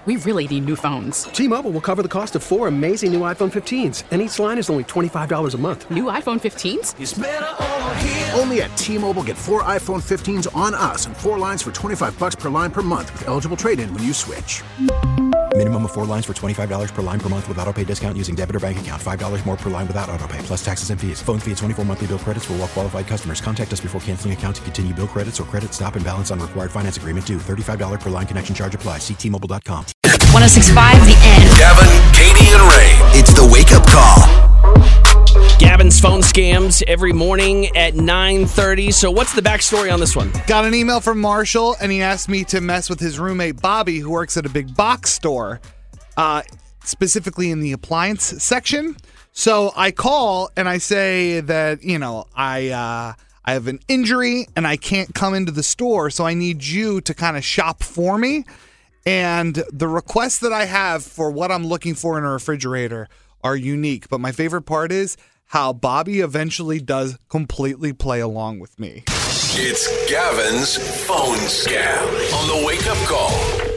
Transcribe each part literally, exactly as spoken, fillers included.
We really need new phones. T-Mobile will cover the cost of four amazing new iPhone fifteens, and each line is only twenty-five dollars a month. New iPhone fifteens? It's better over here. Only at T-Mobile, get four iPhone fifteens on us and four lines for twenty-five dollars per line per month with eligible trade-in when you switch. Minimum of four lines for twenty-five dollars per line per month with autopay discount using debit or bank account. five dollars more per line without autopay, plus taxes and fees. Phone fee at twenty-four monthly bill credits for well-qualified customers. Contact us before canceling account to continue bill credits or credit stop and balance on required finance agreement due. thirty-five dollars per line connection charge applies. See T Mobile dot com. one oh six point five The End. Gavin, Katie, and Ray. It's the Wake Up Call. Gavin's phone scams every morning at nine thirty. So what's the backstory on this one? Got an email from Marshall, and he asked me to mess with his roommate, Bobby, who works at a big box store, uh, specifically in the appliance section. So I call, and I say that, you know, I uh, I have an injury, and I can't come into the store, so I need you to kind of shop for me. And the requests that I have for what I'm looking for in a refrigerator are unique. But my favorite part is how Bobby eventually does completely play along with me. It's Gavin's phone scam on the Wake Up Call.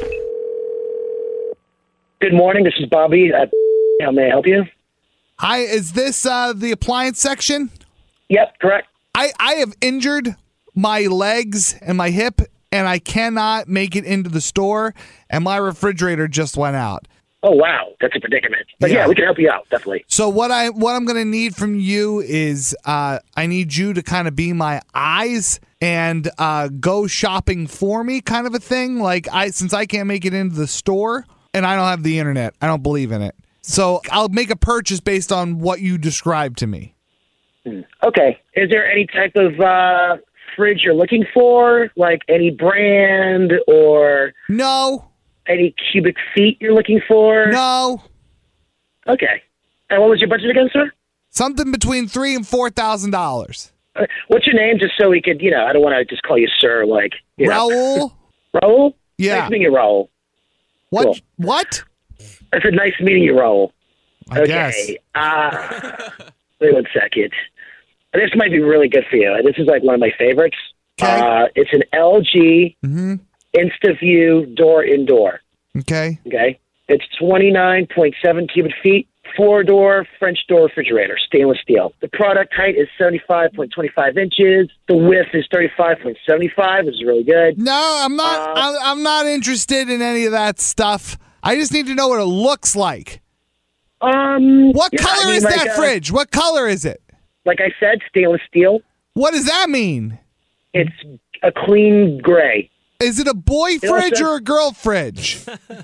Good morning. This is Bobby. Uh, how may I help you? Hi, is this uh, the appliance section? Yep, correct. I, I have injured my legs and my hip, and I cannot make it into the store, and my refrigerator just went out. Oh, wow. That's a predicament. But yeah, Yeah. we can help you out, definitely. So what I what I'm gonna need from you is uh, I need you to kind of be my eyes and uh, go shopping for me, kind of a thing. Like I since I can't make it into the store and I don't have the internet, I don't believe in it. So I'll make a purchase based on what you described to me. Hmm. Okay. Is there any type of uh, fridge you're looking for? Like any brand or No. any cubic feet you're looking for? No. Okay. And what was your budget again, sir? Something between three and four thousand dollars. Uh, what's your name, just so we could, you know, I don't want to just call you sir, like, you know. Raul? Raul? Yeah. Nice meeting you, Raul. What? Cool. What? I said nice meeting you, Raul. I okay. guess. Uh, wait one second. This might be really good for you. This is like one of my favorites. Okay. Uh, it's an L G Mm-hmm. InstaView door indoor. Okay. Okay. It's twenty-nine point seven cubic feet, four-door French door refrigerator, stainless steel. The product height is seventy-five point two five inches. The width is thirty-five point seven five, which is really good. No, I'm not. Uh, I'm, I'm not interested in any of that stuff. I just need to know what it looks like. Um, What yeah, color I mean, is like, that uh, fridge? What color is it? Like I said, stainless steel. What does that mean? It's a clean gray. Is it a boy know, fridge sir- or a girl fridge?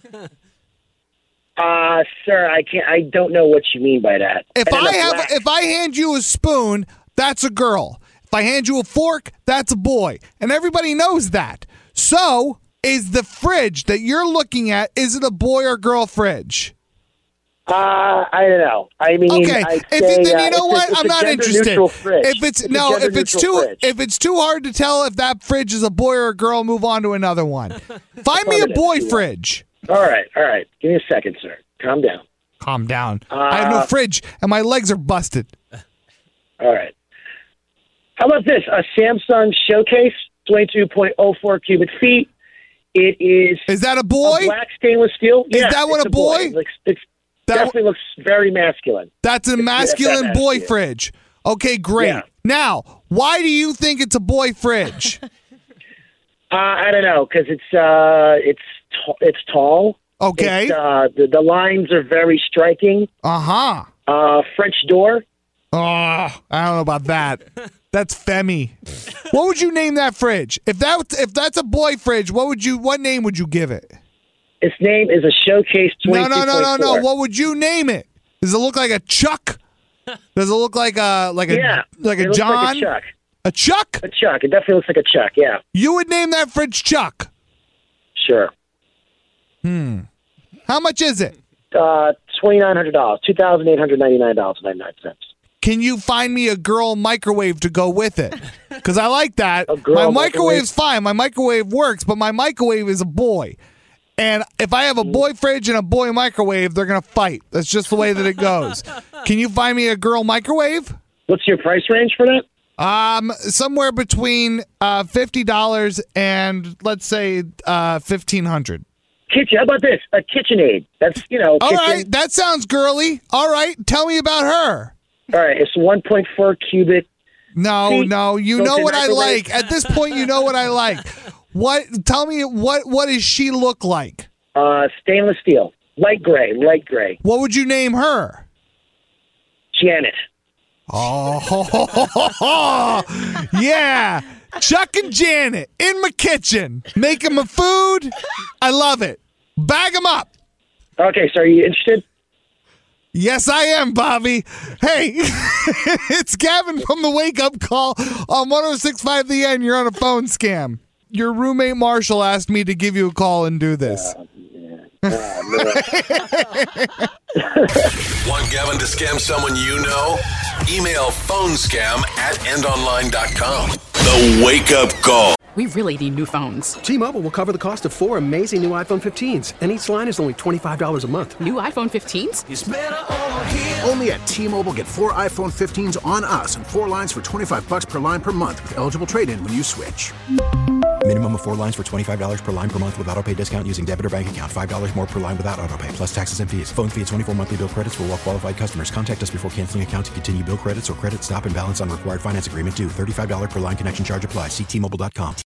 Uh, sir, I can't. I don't know what you mean by that. If And I the have, black- if I hand you a spoon, that's a girl. If I hand you a fork, that's a boy, and everybody knows that. So, is the fridge that you're looking at, is it a boy or girl fridge? Uh, I don't know. I mean, Okay, I'd if say, it, then uh, you know it's what? A, it's I'm a not interested. gender-neutral Fridge. If it's, It's a no, if it's too gender-neutral fridge. if it's too hard to tell if that fridge is a boy or a girl, move on to another one. Find me a Affirmative, boy you want. fridge. All right, all right. Give me a second, sir. Calm down. Calm down. I have no Uh, fridge, and my legs are busted. All right. How about this? A Samsung Showcase, twenty-two point oh four cubic feet. It is Is that a a boy? black stainless steel. Is Yeah, that one it's a boy? It looks, it's That- definitely looks very masculine. That's a It's- masculine it's that boy masculine. fridge. Okay, great. Yeah. Now, why do you think it's a boy fridge? Uh, I don't know, because it's uh, it's t- it's tall. Okay. It's, uh, the, the lines are very striking. Uh-huh. Uh, French door. Oh, I don't know about that. That's Femi. What would you name that fridge? If that if that's a boy fridge, what would you what name would you give it? Its name is a Showcase No, twenty-two no, point no, four. no, no. What would you name it? Does it look like a Chuck? Does it look like a like a Yeah, like it a looks John? like a Chuck. A Chuck? A Chuck. It definitely looks like a Chuck, yeah. You would name that fridge Chuck. Sure. Hmm. How much is it? Uh, twenty-nine hundred dollars. two thousand eight hundred ninety-nine dollars and ninety-nine cents. Can you find me a girl microwave to go with it? Because I like that. A girl My microwave? microwave's fine. My microwave works, but my microwave is a boy. And if I have a boy fridge and a boy microwave, they're going to fight. That's just the way that it goes. Can you find me a girl microwave? What's your price range for that? Um, somewhere between uh, fifty dollars and, let's say, uh, fifteen hundred dollars. kitchen. How about this? A KitchenAid. That's, you know, All kitchen. right, that sounds girly. All right, tell me about her. All right, it's one point four cubic. No, See? no, you Don't know say what I microwave. like. At this point, you know what I like. What? Tell me what? What does she look like? Uh, stainless steel. Light gray, light gray. What would you name her? Janet. Oh, yeah. Chuck and Janet in my kitchen, making my food. I love it. Bag them up. Okay, so are you interested? Yes, I am, Bobby. Hey, it's Gavin from the Wake Up Call on one oh six point five The End. You're on a phone scam. Your roommate Marshall asked me to give you a call and do this. Uh, yeah. Oh, Want Gavin to scam someone you know? Email phonescam at endonline dot com. The Wake Up Call. We really need new phones. T-Mobile will cover the cost of four amazing new iPhone fifteens, and each line is only twenty-five dollars a month. New iPhone fifteens? Only at T-Mobile, get four iPhone fifteens on us and four lines for twenty-five bucks per line per month with eligible trade-in when you switch. Minimum of four lines for twenty-five dollars per line per month with autopay discount using debit or bank account. five dollars more per line without autopay, plus taxes and fees. Phone fee at twenty-four monthly bill credits for well-qualified customers. Contact us before canceling account to continue bill credits or credit stop and balance on required finance agreement due. thirty-five dollars per line connection charge applies. See T Mobile dot com.